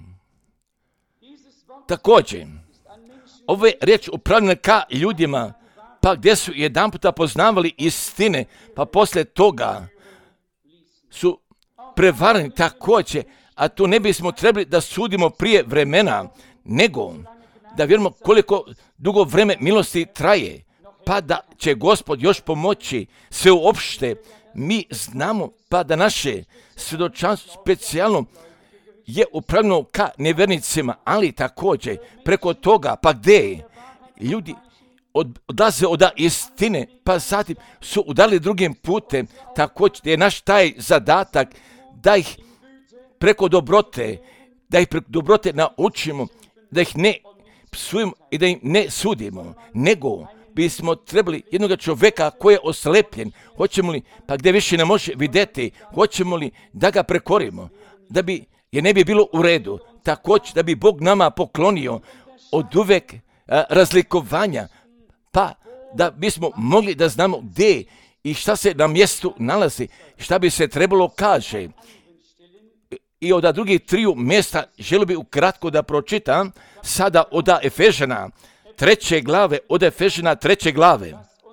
Također, ovo je riječ upravljena ka ljudima, pa gdje su jedan puta poznavali istine, pa poslije toga su prevarani također, a tu ne bismo trebali da sudimo prije vremena, nego da vjerujemo koliko dugo vreme milosti traje, pa da će Gospod još pomoći sveuopšte. Mi znamo pa da naše svjedočanstvo specijalno je upravljeno ka nevjernicima, ali također preko toga, pa gdje ljudi odlaze od istine, pa zatim su udali drugim putem, također je naš taj zadatak da ih preko dobrote, da ih preko dobrote naučimo, da ih ne psujemo i da im ne sudimo, nego bismo trebali jednog čovjeka koji je oslepljen, hoćemo li, pa gdje više ne može vidjeti, hoćemo li da ga prekorimo, da bi je ne bi bilo u redu, također da bi Bog nama poklonio od uvek a, razlikovanja, pa da bismo mogli da znamo gdje i šta se na mjestu nalazi, šta bi se trebalo kaže. I od drugih triju mjesta želio bi ukratko da pročitam sada od Efežana treće glave, od Efežana treće glave.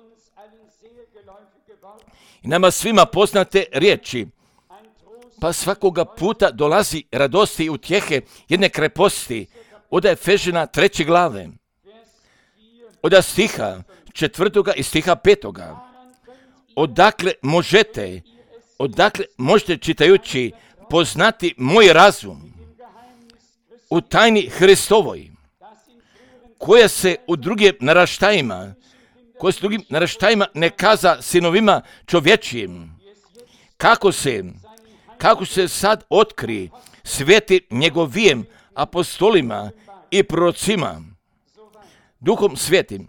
I nama svima poznate riječi, pa svakoga puta dolazi radosti i utjehe jedne kreposti od Efežana treće glave, od stiha četvrtoga i stiha petoga. Odakle možete, odakle možete čitajući poznati moj razum u tajni Hristovoj, koja se u drugim naraštajima, koja se u drugim naraštajima ne kaza sinovima čovječijim, kako se, kako se sad otkri sveti njegovijem apostolima i prorocima, duhom svetim.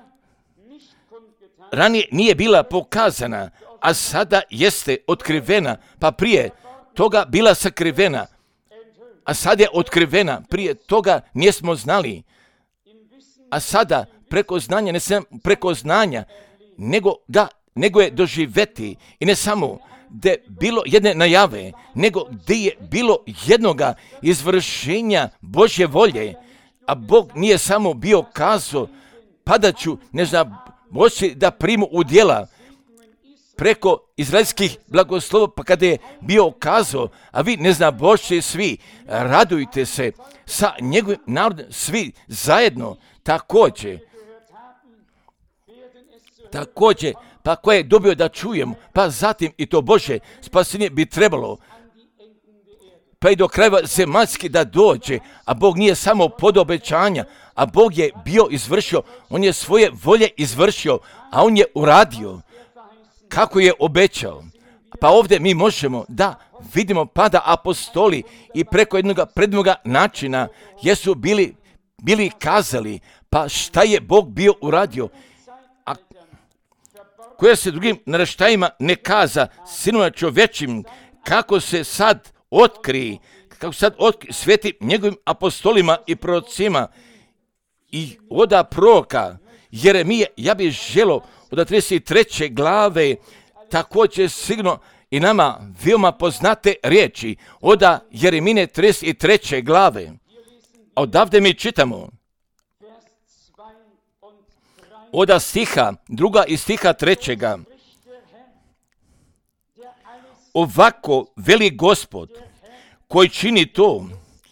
Ranije nije bila pokazana, a sada jeste otkrivena, pa prije toga bila sakrivena, a sad je otkrivena, prije toga nismo znali, a sada preko znanja, ne samo preko znanja, nego, ga, nego je doživeti i ne samo da je bilo jedne najave, nego gdje je bilo jednoga izvršenja Božje volje, a Bog nije samo bio kazao, pa da ću, ne znam, moći da primu u djela preko izraelskih blagoslova, pa kada je bio kazao, a vi ne zna Božje svi, radujte se sa njegovim narodom, svi zajedno, također, također, pa koje je dobio da čujemo, pa zatim i to Božje spasenje bi trebalo, pa i do krajeva zemaljski da dođe, a Bog nije samo pod obećanja, a Bog je bio izvršio, on je svoje volje izvršio, a on je uradio kako je obećao. Pa ovdje mi možemo da vidimo pa da apostoli i preko jednog prednog načina jesu bili, bili kazali, pa šta je Bog bio uradio, a koje se drugim naraštajima ne kaza sinovima čovječim, kako se sad otkri, kako sad otkri sveti njegovim apostolima i prorocima i oda proroka Jeremije. Ja bih želio od trideset treće glave također sigurno i nama veoma poznate riječi od Jeremine trideset treće glave. A odavde mi čitamo od stiha druga i stiha trećega. Ovako veli Gospod koji čini to,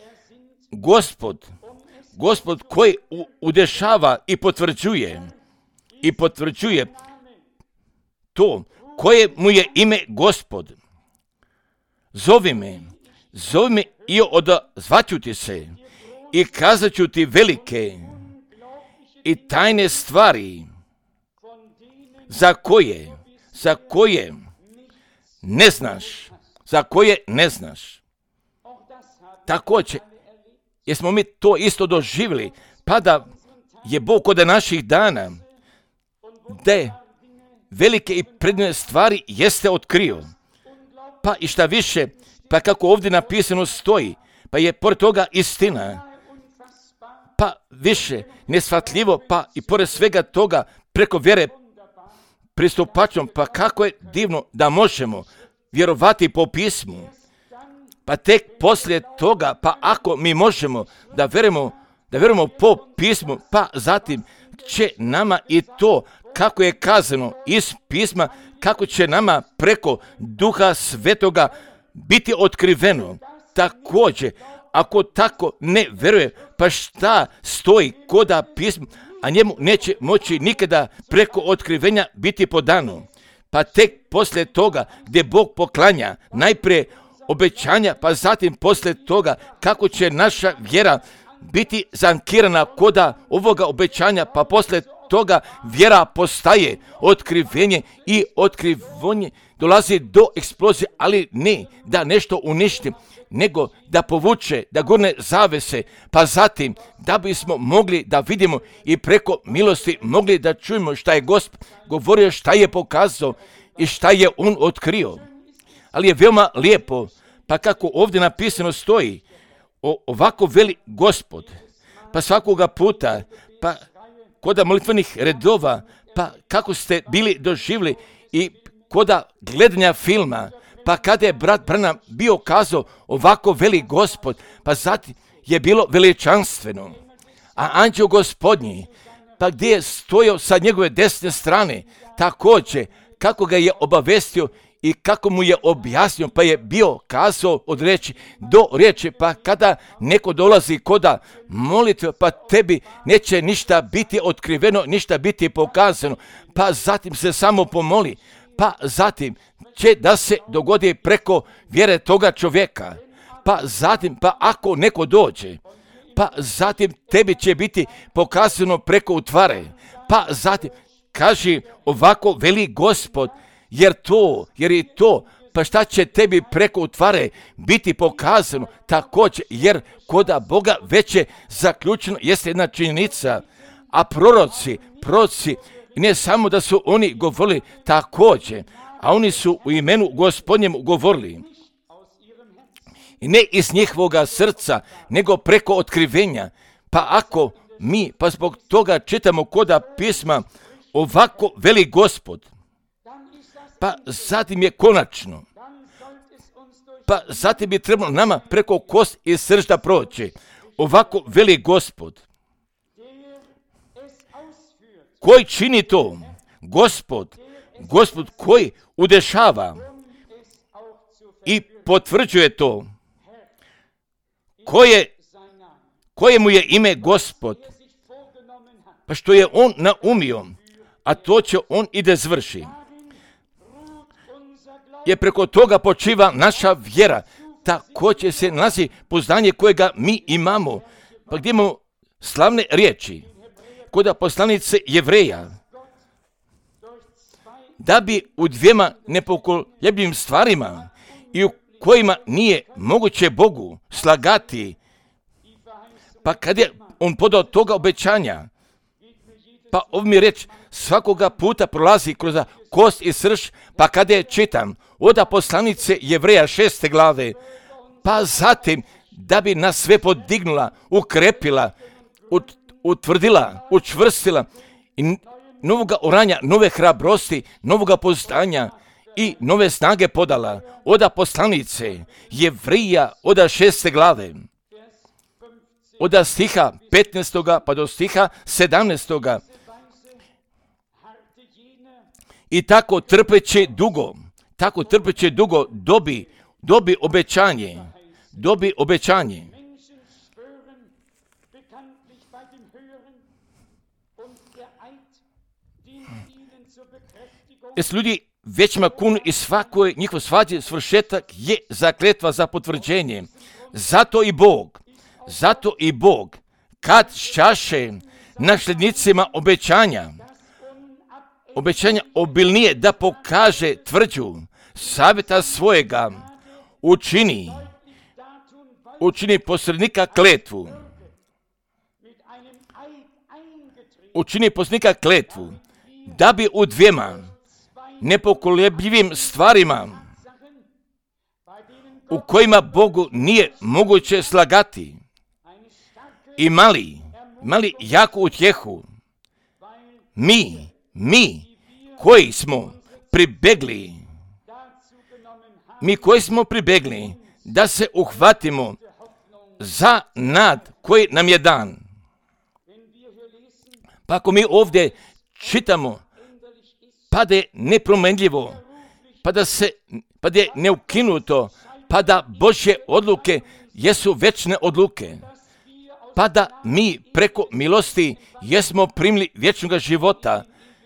Gospod, Gospod koji u, udešava i potvrđuje, i potvrđuje to, koje mu je ime Gospod. Zovi me, zovi me i odazvaću ti se i kazat ću ti velike i tajne stvari za koje, za koje ne znaš, za koje ne znaš. Također, jesmo mi to isto doživjeli, pa da je Bog od naših dana, da velike i predivne stvari jeste otkrio. Pa i šta više, pa kako ovdje napisano stoji, pa je pored toga istina, pa više neshvatljivo, pa i pored svega toga preko vjere pristupačnom, pa kako je divno da možemo vjerovati po pismu. Pa tek poslije toga, pa ako mi možemo da vjerujemo, da vjerujemo po pismu, pa zatim će nama i to kako je kazano iz pisma, kako će nama preko Duha Svetoga biti otkriveno. Također, ako tako ne vjeruje, pa šta stoji koda pismu, a njemu neće moći nikada preko otkrivenja biti podano. Pa tek poslije toga gdje Bog poklanja najprije obećanja, pa zatim poslije toga kako će naša vjera biti zankirana koda ovoga obećanja, pa poslije toga vjera postaje otkrivenje i otkrivanje dolazi do eksplozije, ali ne da nešto uništi, nego da povuče, da gurne zavese, pa zatim da bismo mogli da vidimo i preko milosti mogli da čujemo šta je Gospod govorio, šta je pokazao i šta je On otkrio. Ali je veoma lijepo, pa kako ovdje napisano stoji, o, ovako veli Gospod, pa svakoga puta, pa koda molitvenih redova, pa kako ste bili doživjeli i koda gledanja filma, pa kada je brat Branham bio kazao ovako veli Gospod, pa zatim je bilo veličanstveno. A anđeo Gospodnji, pa gdje je stojao sa njegove desne strane, također kako ga je obavestio i kako mu je objasnio, pa je bio kazao od riječi do riječi, pa kada neko dolazi koda molitve, pa tebi neće ništa biti otkriveno, ništa biti pokazano, pa zatim se samo pomoli, pa zatim će da se dogodi preko vjere toga čovjeka, pa zatim, pa ako neko dođe, pa zatim tebi će biti pokazano preko utvare, pa zatim kaži ovako veli Gospod, jer to, jer je to, pa šta će tebi preko utvare biti pokazano također, jer koda Boga već je zaključeno, jeste jedna činjenica, a proroci, proroci, ne samo da su oni govorili također, a oni su u imenu Gospodnjem govorili. I ne iz njihovoga srca, nego preko otkrivenja. Pa ako mi, pa zbog toga čitamo koda pisma, ovako veli Gospod, pa zatim je konačno, pa zatim bi trebalo nama preko kost i srž da proći. Ovako veli Gospod, koji čini to, Gospod, Gospod koji udešava i potvrđuje to, koje, koje mu je ime Gospod, pa što je On naumio, a to će On i da zvrši. Je preko toga počiva naša vjera, također se nalazi poznanje kojega mi imamo, pa gdje imamo slavne riječi, koda poslanice Jevreja, da bi u dvijema nepokoljebljivim stvarima i u kojima nije moguće Bogu slagati, pa kad je On podao toga obećanja, pa ovo mi reč svakoga puta prolazi kroz kost i srž, pa kada je čitam od poslanice Jevreja šeste glave, pa zatim da bi nas sve podignula, ukrepila, ut, utvrdila, učvrstila i novoga oranja, nove hrabrosti, novoga poznanja i nove snage podala od poslanice Jevreja od šeste glave. od stiha petnaestoga pa do stiha sedamnaestoga. I tako trpeće dugo, tako trpeće dugo dobi, dobi obećanje, dobi obećanje. Es ljudi većima kunu i svakoj njihov svađe svršetak je zakletva za potvrđenje. Zato i Bog, zato i Bog, kad šćaše nasljednicima obećanja, obećanja obilnije da pokaže tvrđu savjeta svojega, učini, učini posrednika kletvu, učini posrednika kletvu, da bi u dvijema nepokolebljivim stvarima u kojima Bogu nije moguće slagati, imali, imali jaku utjehu. Mi, mi koji smo pribegli, mi koji smo pribegli da se uhvatimo za nad koji nam je dan. Pa ako mi ovdje čitamo, pa da je nepromenljivo, pa da, se, pa da je neukinuto, pa da Božje odluke jesu večne odluke, pa da mi preko milosti jesmo primili vječnog života,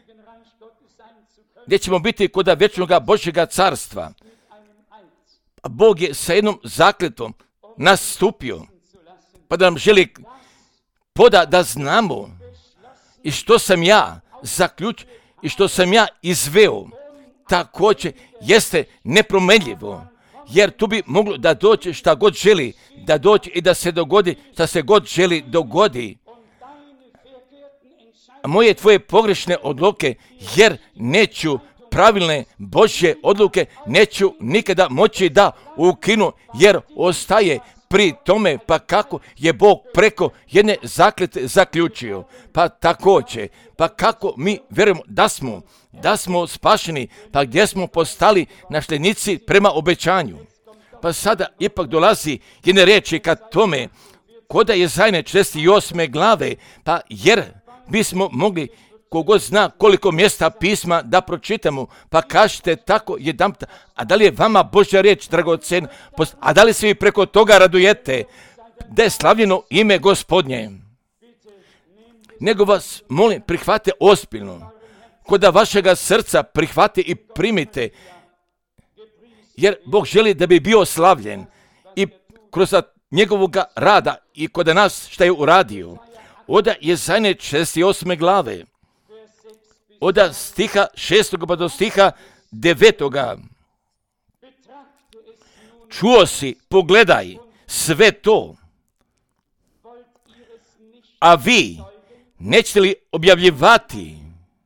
gdje ćemo biti kod vječnog Božjega carstva. A Bog je sa jednom zakletom nastupio, pa da nam želi poda da znamo i što sam ja zaključio, i što sam ja izveo, također jeste nepromenljivo, jer tu bi moglo da dođe šta god želi, da dođe i da se dogodi šta se god želi dogodi. A moje tvoje pogrešne odluke, jer neću pravilne Božje odluke, neću nikada moći da ukinu, jer ostaje pri tome, pa kako je Bog preko jedne zaklete zaključio. Pa također, pa kako mi vjerujemo da smo, da smo spašeni, pa gdje smo postali nasljednici prema obećanju. Pa sada ipak dolazi jedne riječi ka tome, koda je Jesaja četrdeset osme glave, pa jer bismo mogli, kogod zna koliko mjesta pisma da pročitamo, pa kažete tako jedanput, a da li je vama Božja riječ dragocena, a da li se vi preko toga radujete, da je slavljeno ime Gospodnje. Nego vas molim, prihvate ozbiljno, koda vašega srca prihvate i primite, jer Bog želi da bi bio slavljen i kroz njegovog rada i kod nas šta je uradio. Oda Jesaja četrdeset osme glave, od stiha šestog pa do stiha devetoga. Čuo si, pogledaj, sve to, a vi nećete li objavljivati?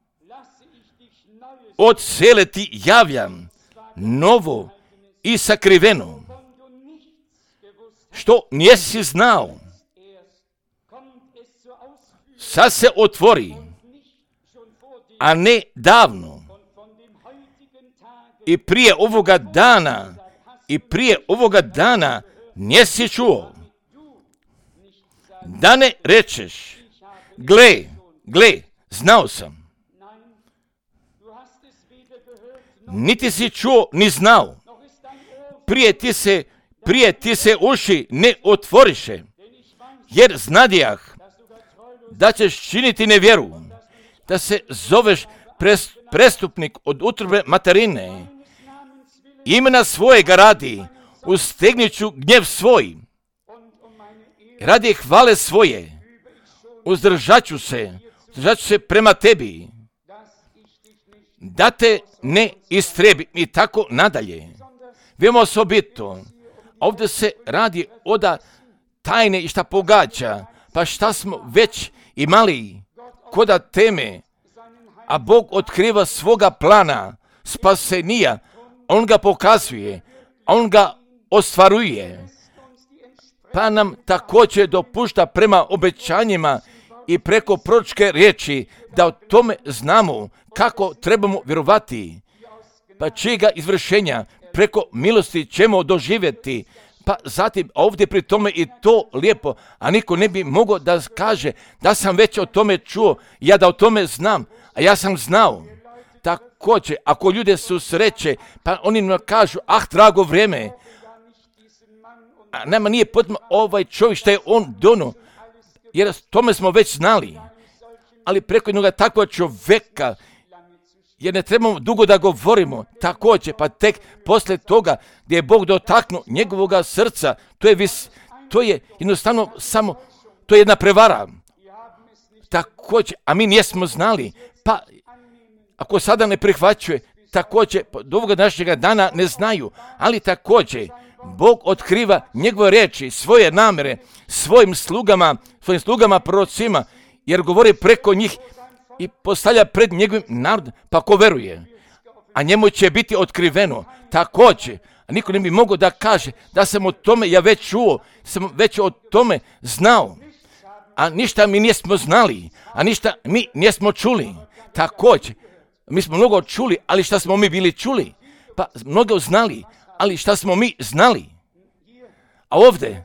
Od cele ti javljam novo i sakriveno, što nisi znao, sad se otvori, a ne davno. I prije ovoga dana, i prije ovoga dana nisi čuo, da ne rečeš, gle, gle, znao sam. Niti si čuo, ni znao. Prije ti se, prije ti se uši ne otvoriše, jer znadijah da ćeš činiti nevjeru, da se zoveš prestupnik od utrobe materine, imena svojega radi, ustegnit ću gnjev svoj, radi hvale svoje, uzdržat ću se, uzdržat ću se prema tebi, da te ne istrebi i tako nadalje. Vemo osobito, ovdje se radi oda tajne i šta pogađa, pa šta smo već imali koda teme, a Bog otkriva svoga plana spasenija, on ga pokazuje, on ga ostvaruje, pa nam također dopušta prema obećanjima i preko proročke riječi da o tome znamo kako trebamo vjerovati, pa čijega izvršenja preko milosti ćemo doživjeti Pa zatim ovdje pri tome i to lijepo, a niko ne bi mogao da kaže da sam već o tome čuo, ja da o tome znam, a ja sam znao. Također, ako ljude su sreće, pa oni nam kažu, ah, drago vrijeme, a nama nije potrebno ovaj čovjek što je on dono, jer tome smo već znali. Ali preko jednoga takvog čovjeka, jer ne trebamo dugo da govorimo, također, pa tek poslije toga gdje je Bog dotaknuo njegovoga srca, to je, vis, to je jednostavno samo, to je jedna prevara. Također, a mi nismo znali, pa ako sada ne prihvaćuje, također, do ovoga današnjega dana ne znaju, ali također, Bog otkriva njegove riječi, svoje namjere, svojim slugama, svojim slugama prorocima, jer govori preko njih i postavlja pred njegovim narodom, pa ko veruje, a njemu će biti otkriveno. Također, a niko ne bi mogao da kaže da sam o tome ja već čuo, sam već o tome znao, a ništa mi nismo znali, a ništa mi nismo čuli. Također, mi smo mnogo čuli, ali šta smo mi bili čuli? Pa mnogo znali, ali šta smo mi znali? A ovdje,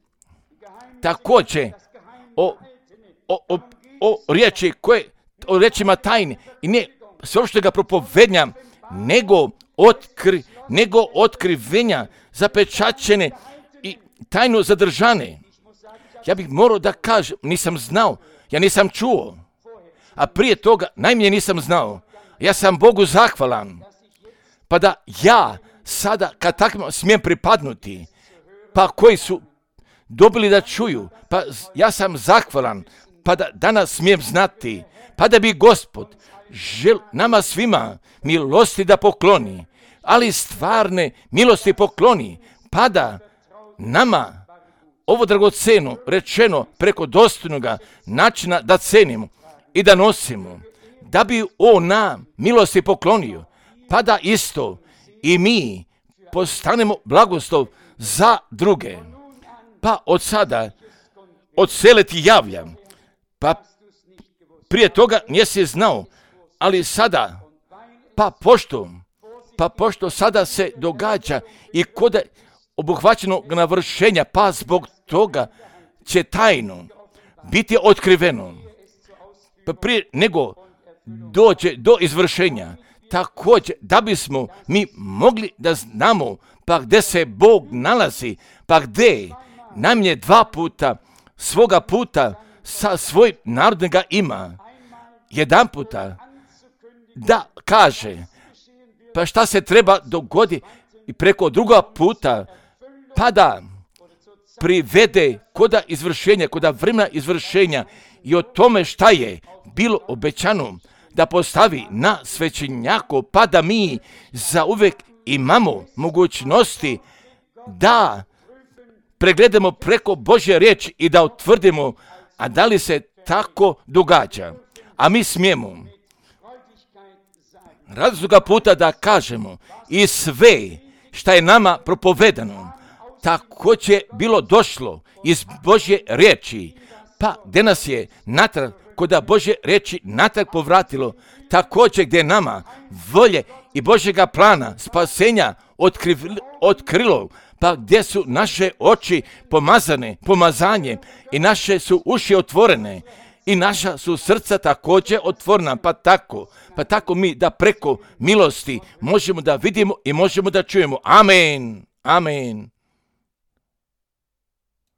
također, o, o, o, o riječi koje, o riječima tajne, i ne sveopštega propovednja, nego, otkri, nego otkrivenja zapečaćene i tajno zadržane. Ja bih morao da kažem, nisam znao, ja nisam čuo, a prije toga najmanje nisam znao. Ja sam Bogu zahvalan, pa da ja sada kad takvim smijem pripadnuti, pa koji su dobili da čuju, pa ja sam zahvalan, pa da danas smijem znati, pa da bi Gospod žel nama svima milosti da pokloni, ali stvarne milosti pokloni, pa da nama ovo dragoceno rečeno preko dostojnoga načina da cenimo i da nosimo, da bi on nam milosti poklonio, pa da isto i mi postanemo blagoslov za druge. Pa od sada, od sele ti javljam, pa prije toga nisi znao, ali sada, pa pošto, pa pošto sada se događa i kod obuhvaćenog navršenja, pa zbog toga će tajno biti otkriveno, pa prije nego dođe do izvršenja, također da bismo mi mogli da znamo pa gdje se Bog nalazi, pa gdje najmanje dva puta svoga puta sa svojim narodom ga ima. Jedan puta da kaže, pa šta se treba dogoditi i preko druga puta, pa da privede koda izvršenja, koda vremena izvršenja i o tome šta je bilo obećano da postavi na svećenjaku, pa da mi zauvek imamo mogućnosti da pregledamo preko Božje riječi i da utvrdimo, a da li se tako događa. A mi smijemo razloga puta da kažemo i sve šta je nama propovedano, također bilo došlo iz Božje riječi, pa gdje nas je natrag koda Božje riječi natrag povratilo, također gdje nama volje i Božjega plana spasenja otkrilo, otkrilo, pa gdje su naše oči pomazane, pomazanjem i naše su uši otvorene i naša su srca također otvorena, pa tako, pa tako mi da preko milosti možemo da vidimo i možemo da čujemo. Amen, amen.